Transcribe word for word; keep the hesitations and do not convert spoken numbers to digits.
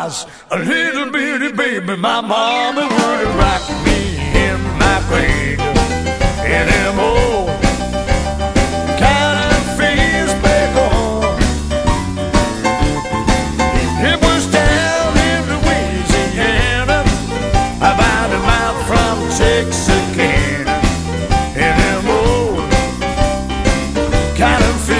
was a little bitty baby, my mama would rock me in my cradle in them old counterfeits back home. It was down in Louisiana, about a mile from Texarkana, in them old counterfeits.